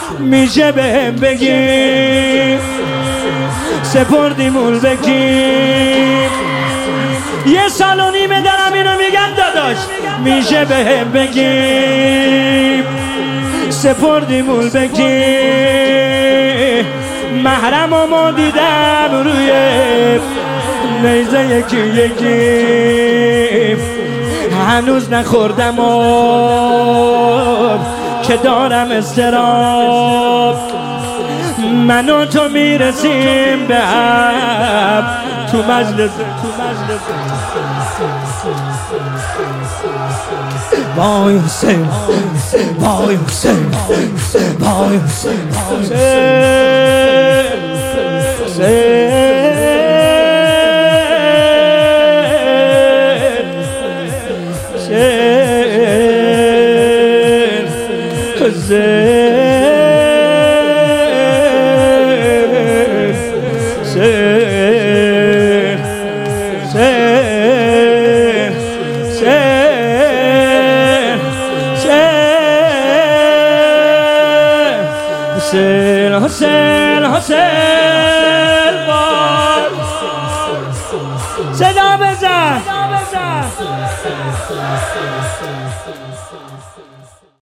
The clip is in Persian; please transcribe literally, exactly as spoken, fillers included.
میشه بهم بگی سپردی مول بگی؟ یه سال و نیمه دارم اینو میگم داداش، میشه بهم بگی سپردی مول بگی؟ محرم و ما دیدم روی نیزه یکی یکی، هنوز نخوردم آب که دارم استراب. من و تو میرسیم به هم تو مجلس وای حسین وای حسین وای حسین حسین حسین حسین صدا بزن.